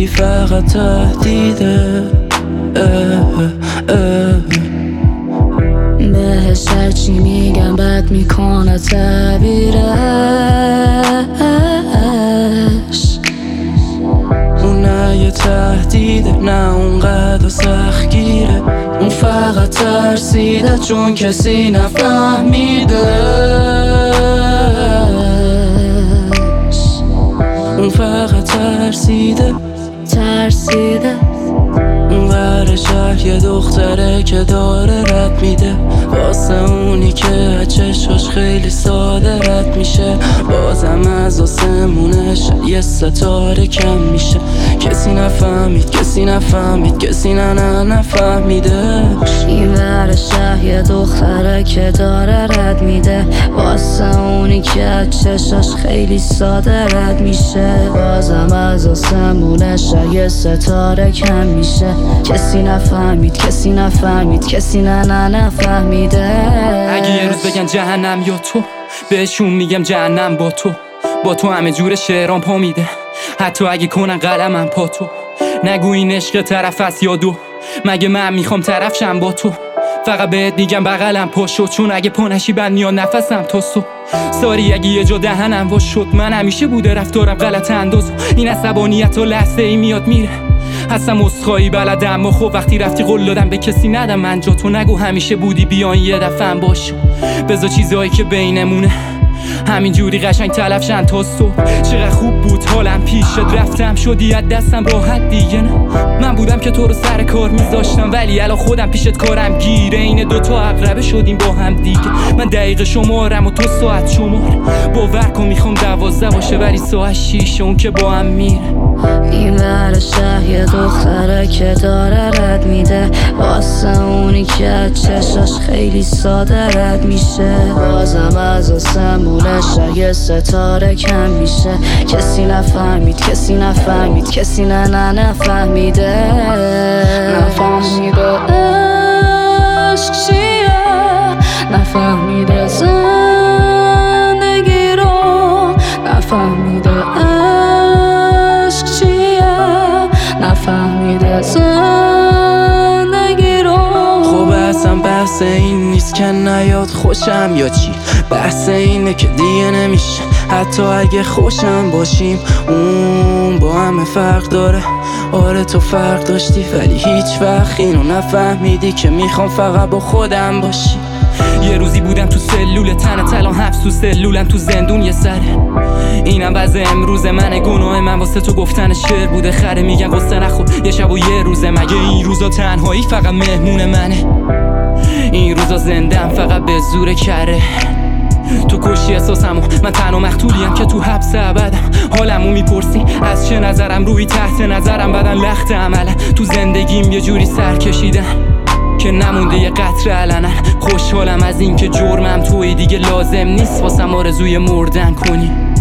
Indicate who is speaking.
Speaker 1: ولی فقط تهدیده.
Speaker 2: بهش هرچی میگم بد میکنه تعبیرش.
Speaker 1: اون نه یه تهدیده، نه اونقدر سختگیره. اون فقط ترسیده چون کسی نفهمیده. اون فقط ترسیده اون ور شهر یه دختره که داره رد میده واسه اونی که چشاش خیلی ساده رد میشه. بازم از آسمونش یه ستاره کم میشه. کسی نفهمید کسی نفهمیده.
Speaker 2: این ور شهر یه دختره که داره رد میده واسه اونی که چشاش خیلی ساده رد میشه. بازم از آسمونش یه ستاره کم میشه. کسی نفهمید کسی نفهمیده.
Speaker 3: اگه یه روز بگن جهنم یا تو، بهشون میگم جهنم با تو همه جور شعرام پا میده. حتی اگه کنن قلمم پا تو. نگو این عشق طرف است یا دو، مگه من میخوام طرف شم با تو. فقط بهت میگم بغلم پا شد، چون اگه پا نشی بند میاد نفسم تا صبح. ساری اگه یه جا دهنم وا شد، من همیشه بوده رفتارم غلط انداز. این عصبانیت و لحظه ای میاد میره. هستم عذرخواهی بلدم، اما خب وقتی رفتی قول دادم به کسی ندم من جا تو. نگو همیشه بودی بیان یه دفعه باش. بذار چیزایی که بینمونه همینجوری قشنگ تلف شن تا صبح. چقدر خوب بود حالم پیشت، رفتم شدی از دستم راحت دیگه. نه من بودم که تو رو سر کار میذاشتم، ولی الان خودم پیشت کارم گیره. این دوتا عقربه شدیم با هم دیگه. من دقیقه شمارم و تو ساعت شمار. باور کن میخوام 12 باشه ولی ساعت 6 اون که با هم میره.
Speaker 2: این ور شهر یه دختره که داره رد میده واسه اونی که چشاش خیلی ساده رد میشه. بازم از آسمونش یه ستاره کم میشه. کسی نفهمید کسی نفهمیده. نفهمیده عشق چیه، نفهمیده زندگی رو، نفهمیده عشق چیه، نفهمیده زندگی رو.
Speaker 1: خب اصلا بحث این نیست که نیاد خوشم یا چی. بحث اینه که دیگه نمیشه حتی اگه خوشم باشیم. اون با همه فرق داره. آره تو فرق داشتی ولی هیچ وقت اینو نفهمیدی که میخوام فقط با خودم باشی.
Speaker 3: یه روزی بودم تو سلول تنت، الان حبس تو سلولم تو زندون یه سره. اینم وضع امروز منه، گناه من واسه تو گفتن شعر بوده. خره میگن قصه نخور یه شب و یه روزه، مگه این روزا تنهایی فقط مهمون منه؟ این روزا زندم فقط به زور کره. تو کشی احساسمو، من تنها مقتولیم که تو حبس ابدم. حالمو میپرسی از چه نظرم، روی تحت نظرم بدن لخت عملم. تو زندگیم یه جوری سر کشیدن که نمونده یه قطره علنا. خوشحالم از این که جرمم توی دیگه لازم نیست واسم آرزوی مردن کنی.